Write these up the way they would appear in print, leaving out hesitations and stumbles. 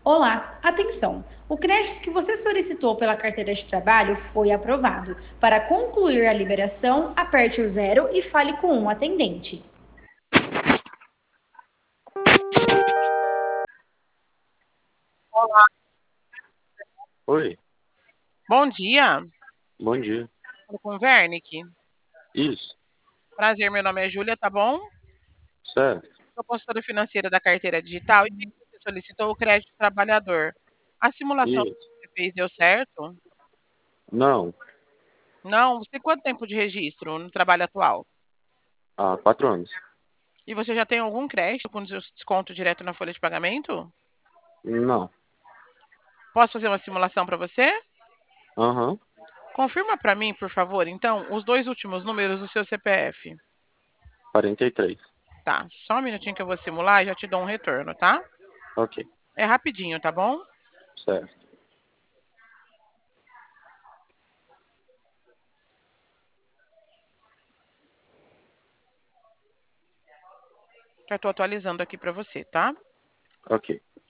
Olá, atenção! O crédito que você solicitou pela carteira de trabalho foi aprovado. Para concluir a liberação, aperte o zero e fale com um atendente. Oi, Bom dia, bom dia. falo com o Wernick. Isso, Prazer, meu nome é Júlia, tá bom? certo. Sou consultora financeira da carteira digital e vi que você solicitou o crédito trabalhador. A simulação que Isso. você fez deu certo? Não, Não? Você tem quanto tempo de registro no trabalho atual? há 4 anos. E você já tem algum crédito com desconto direto na folha de pagamento? Não. Posso fazer uma simulação para você? Aham, Confirma para mim, por favor, então, os dois últimos números do seu CPF. 43. Tá, só um minutinho que eu vou simular e já te dou um retorno, tá? Ok, É rapidinho, tá bom? certo. Já estou atualizando aqui para você, tá? Ok,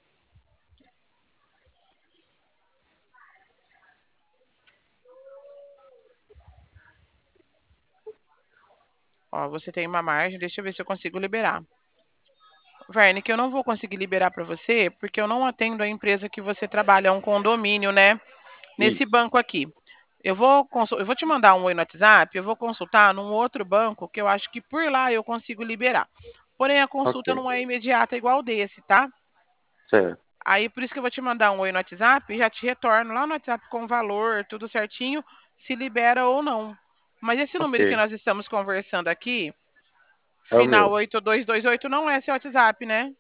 Ó, você tem uma margem, deixa eu ver se eu consigo liberar. Verne, que eu não vou conseguir liberar para você, porque eu não atendo a empresa que você trabalha, é um condomínio, né? Nesse isso. banco aqui. Eu vou te mandar um oi no WhatsApp, eu vou consultar num outro banco que eu acho que por lá eu consigo liberar. Porém, a Ok, consulta não é imediata igual desse, tá? certo. Aí por isso que eu vou te mandar um oi no WhatsApp e já te retorno lá no WhatsApp com o valor, tudo certinho, se libera ou não. Mas esse Ok, número que nós estamos conversando aqui, é o final meu. 8228 não é seu WhatsApp, né?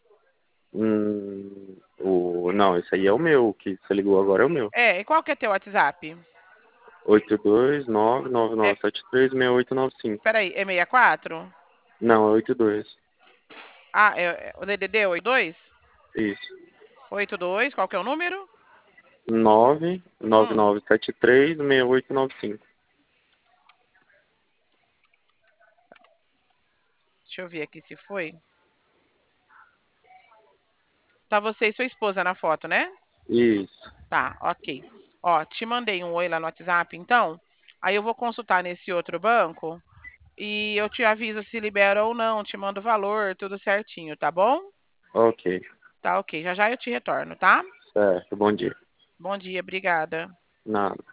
Não, esse aí é o meu. O que você ligou agora é o meu. É, e qual que é teu WhatsApp? 82999736895. É, peraí, é 64? Não, é 82. Ah, o DDD 82? Isso. 82, qual que é o número? Nove nove Hum, nove sete três 6895. deixa eu ver aqui se foi. Tá você e sua esposa na foto, né? Isso. Tá, ok. Ó, te mandei um oi lá no WhatsApp, então. Aí eu vou consultar nesse outro banco e eu te aviso se libera ou não, te mando o valor, tudo certinho, tá bom? Ok, Tá, ok. Já já eu te retorno, tá? certo. Bom dia. Bom dia, obrigada. Nada.